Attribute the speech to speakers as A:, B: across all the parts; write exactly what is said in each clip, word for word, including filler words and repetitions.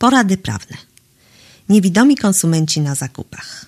A: Porady prawne. Niewidomi konsumenci na zakupach.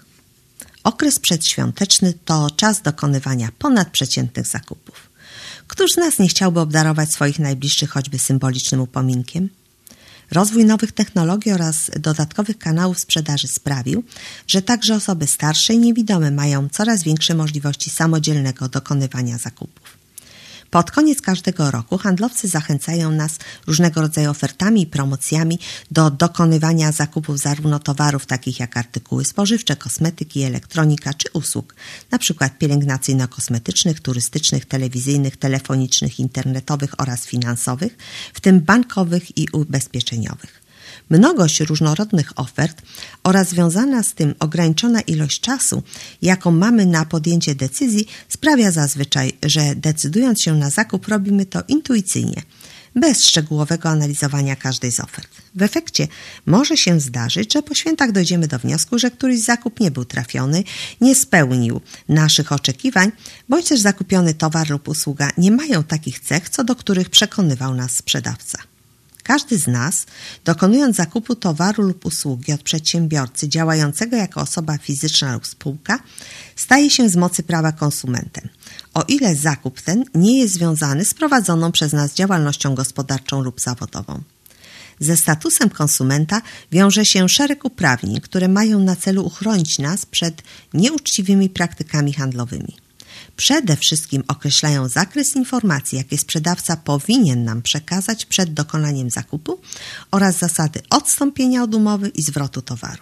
A: Okres przedświąteczny to czas dokonywania ponadprzeciętnych zakupów. Któż z nas nie chciałby obdarować swoich najbliższych choćby symbolicznym upominkiem? Rozwój nowych technologii oraz dodatkowych kanałów sprzedaży sprawił, że także osoby starsze i niewidome mają coraz większe możliwości samodzielnego dokonywania zakupów. Pod koniec każdego roku handlowcy zachęcają nas różnego rodzaju ofertami i promocjami do dokonywania zakupów zarówno towarów takich jak artykuły spożywcze, kosmetyki, elektronika czy usług, np. pielęgnacyjno-kosmetycznych, turystycznych, telewizyjnych, telefonicznych, internetowych oraz finansowych, w tym bankowych i ubezpieczeniowych. Mnogość różnorodnych ofert oraz związana z tym ograniczona ilość czasu, jaką mamy na podjęcie decyzji, sprawia zazwyczaj, że decydując się na zakup robimy to intuicyjnie, bez szczegółowego analizowania każdej z ofert. W efekcie może się zdarzyć, że po świętach dojdziemy do wniosku, że któryś zakup nie był trafiony, nie spełnił naszych oczekiwań, bądź też zakupiony towar lub usługa nie mają takich cech, co do których przekonywał nas sprzedawca. Każdy z nas, dokonując zakupu towaru lub usługi od przedsiębiorcy działającego jako osoba fizyczna lub spółka, staje się z mocy prawa konsumentem, o ile zakup ten nie jest związany z prowadzoną przez nas działalnością gospodarczą lub zawodową. Ze statusem konsumenta wiąże się szereg uprawnień, które mają na celu uchronić nas przed nieuczciwymi praktykami handlowymi. Przede wszystkim określają zakres informacji, jakie sprzedawca powinien nam przekazać przed dokonaniem zakupu oraz zasady odstąpienia od umowy i zwrotu towaru.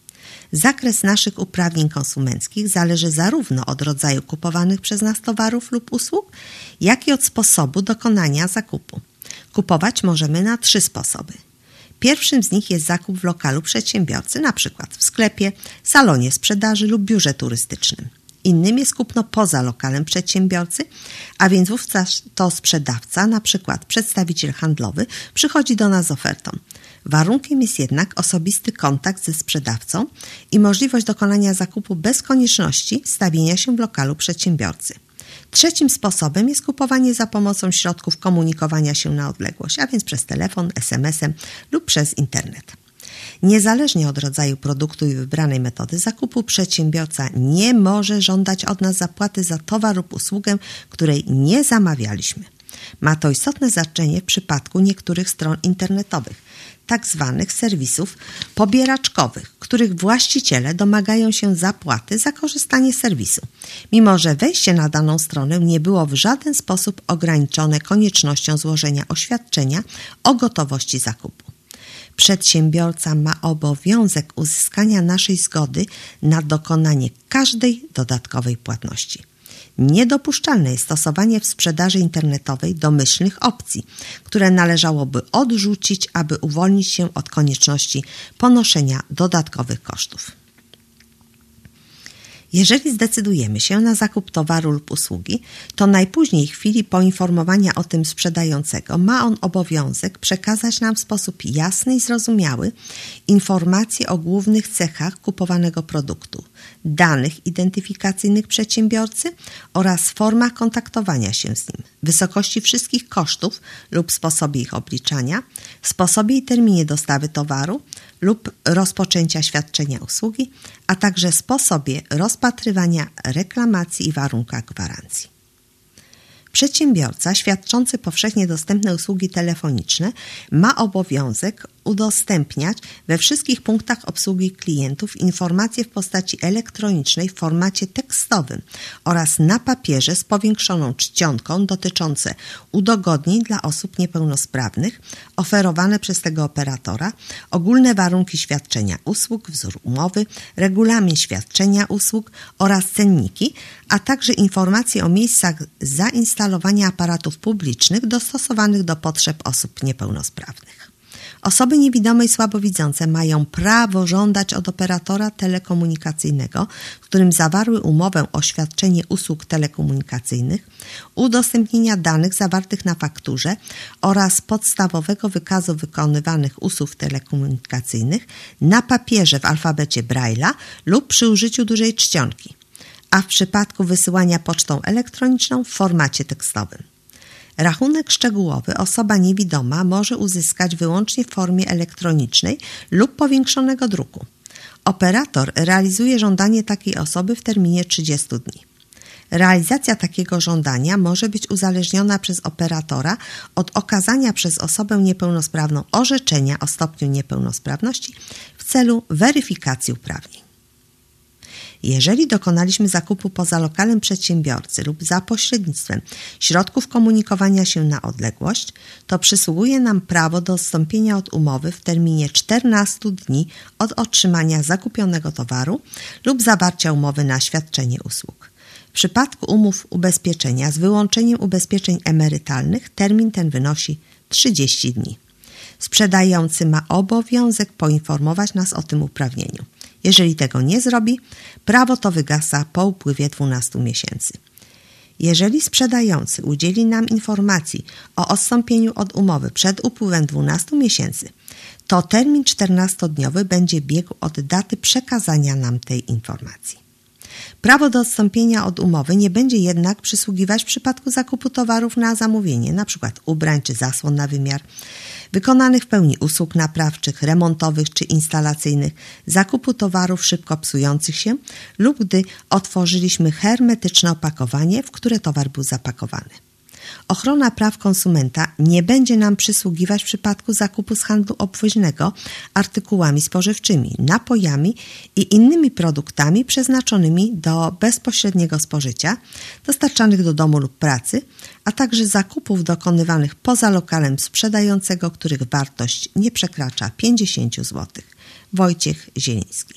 A: Zakres naszych uprawnień konsumenckich zależy zarówno od rodzaju kupowanych przez nas towarów lub usług, jak i od sposobu dokonania zakupu. Kupować możemy na trzy sposoby. Pierwszym z nich jest zakup w lokalu przedsiębiorcy, np. w sklepie, salonie sprzedaży lub biurze turystycznym. Innym jest kupno poza lokalem przedsiębiorcy, a więc wówczas to sprzedawca, np. przedstawiciel handlowy, przychodzi do nas z ofertą. Warunkiem jest jednak osobisty kontakt ze sprzedawcą i możliwość dokonania zakupu bez konieczności stawienia się w lokalu przedsiębiorcy. Trzecim sposobem jest kupowanie za pomocą środków komunikowania się na odległość, a więc przez telefon, es em esem lub przez internet. Niezależnie od rodzaju produktu i wybranej metody zakupu, przedsiębiorca nie może żądać od nas zapłaty za towar lub usługę, której nie zamawialiśmy. Ma to istotne znaczenie w przypadku niektórych stron internetowych, tak zwanych serwisów pobieraczkowych, których właściciele domagają się zapłaty za korzystanie z serwisu, mimo że wejście na daną stronę nie było w żaden sposób ograniczone koniecznością złożenia oświadczenia o gotowości zakupu. Przedsiębiorca ma obowiązek uzyskania naszej zgody na dokonanie każdej dodatkowej płatności. Niedopuszczalne jest stosowanie w sprzedaży internetowej domyślnych opcji, które należałoby odrzucić, aby uwolnić się od konieczności ponoszenia dodatkowych kosztów. Jeżeli zdecydujemy się na zakup towaru lub usługi, to najpóźniej w chwili poinformowania o tym sprzedającego ma on obowiązek przekazać nam w sposób jasny i zrozumiały informacje o głównych cechach kupowanego produktu, danych identyfikacyjnych przedsiębiorcy oraz formach kontaktowania się z nim, wysokości wszystkich kosztów lub sposobie ich obliczania, sposobie i terminie dostawy towaru lub rozpoczęcia świadczenia usługi, a także sposobie rozpatrywania reklamacji i warunkach gwarancji. Przedsiębiorca świadczący powszechnie dostępne usługi telefoniczne ma obowiązek udostępniać we wszystkich punktach obsługi klientów informacje w postaci elektronicznej w formacie tekstowym oraz na papierze z powiększoną czcionką dotyczące udogodnień dla osób niepełnosprawnych oferowane przez tego operatora, ogólne warunki świadczenia usług, wzór umowy, regulamin świadczenia usług oraz cenniki, a także informacje o miejscach zainstalowania aparatów publicznych dostosowanych do potrzeb osób niepełnosprawnych. Osoby niewidome i słabowidzące mają prawo żądać od operatora telekomunikacyjnego, z którym zawarły umowę o świadczenie usług telekomunikacyjnych, udostępnienia danych zawartych na fakturze oraz podstawowego wykazu wykonywanych usług telekomunikacyjnych na papierze w alfabecie Braille'a lub przy użyciu dużej czcionki, a w przypadku wysyłania pocztą elektroniczną w formacie tekstowym. Rachunek szczegółowy osoba niewidoma może uzyskać wyłącznie w formie elektronicznej lub powiększonego druku. Operator realizuje żądanie takiej osoby w terminie trzydziestu dni. Realizacja takiego żądania może być uzależniona przez operatora od okazania przez osobę niepełnosprawną orzeczenia o stopniu niepełnosprawności w celu weryfikacji uprawnień. Jeżeli dokonaliśmy zakupu poza lokalem przedsiębiorcy lub za pośrednictwem środków komunikowania się na odległość, to przysługuje nam prawo do odstąpienia od umowy w terminie czternastu dni od otrzymania zakupionego towaru lub zawarcia umowy na świadczenie usług. W przypadku umów ubezpieczenia z wyłączeniem ubezpieczeń emerytalnych termin ten wynosi trzydzieści dni. Sprzedający ma obowiązek poinformować nas o tym uprawnieniu. Jeżeli tego nie zrobi, prawo to wygasa po upływie dwunastu miesięcy. Jeżeli sprzedający udzieli nam informacji o odstąpieniu od umowy przed upływem dwunastu miesięcy, to termin czternastodniowy będzie biegł od daty przekazania nam tej informacji. Prawo do odstąpienia od umowy nie będzie jednak przysługiwać w przypadku zakupu towarów na zamówienie, np. ubrań czy zasłon na wymiar, wykonanych w pełni usług naprawczych, remontowych czy instalacyjnych, zakupu towarów szybko psujących się lub gdy otworzyliśmy hermetyczne opakowanie, w które towar był zapakowany. Ochrona praw konsumenta nie będzie nam przysługiwać w przypadku zakupu z handlu obwoźnego artykułami spożywczymi, napojami i innymi produktami przeznaczonymi do bezpośredniego spożycia, dostarczanych do domu lub pracy, a także zakupów dokonywanych poza lokalem sprzedającego, których wartość nie przekracza pięćdziesiąt złotych. Wojciech Zieliński.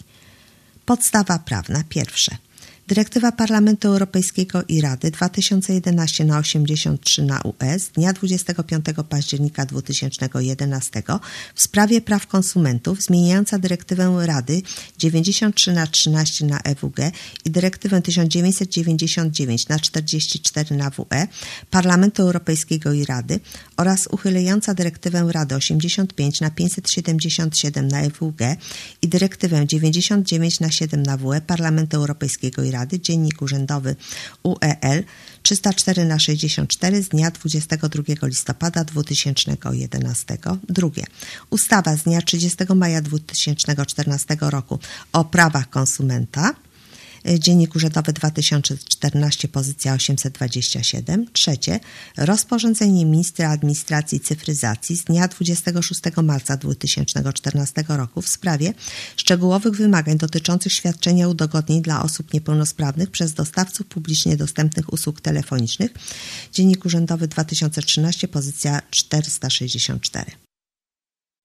A: Podstawa prawna pierwsze. Dyrektywa Parlamentu Europejskiego i Rady dwa tysiące jedenaście na osiemdziesiąt trzy na U E z dnia dwudziestego piątego października dwa tysiące jedenastego w sprawie praw konsumentów zmieniająca dyrektywę Rady dziewięćdziesiąt trzy na trzynaście na E W G i dyrektywę tysiąc dziewięćset dziewięćdziesiąt dziewięć na czterdzieści cztery na W E Parlamentu Europejskiego i Rady oraz uchylająca dyrektywę Rady osiemdziesiąt pięć na pięćset siedemdziesiąt siedem na E W G i dyrektywę dziewięćdziesiąt dziewięć na siedem na W E Parlamentu Europejskiego i Rady Dziennik Urzędowy U E L trzysta cztery na sześćdziesiąt cztery z dnia dwudziestego drugiego listopada dwa tysiące jedenastego. Drugie. Ustawa z dnia trzydziestego maja dwa tysiące czternastego roku o prawach konsumenta. Dziennik Urzędowy dwa tysiące czternaście, pozycja osiemset dwadzieścia siedem. Trzecie. Rozporządzenie Ministra Administracji i Cyfryzacji z dnia dwudziestego szóstego marca dwa tysiące czternastego roku w sprawie szczegółowych wymagań dotyczących świadczenia udogodnień dla osób niepełnosprawnych przez dostawców publicznie dostępnych usług telefonicznych. Dziennik Urzędowy dwa tysiące trzynaście, pozycja czterysta sześćdziesiąt cztery.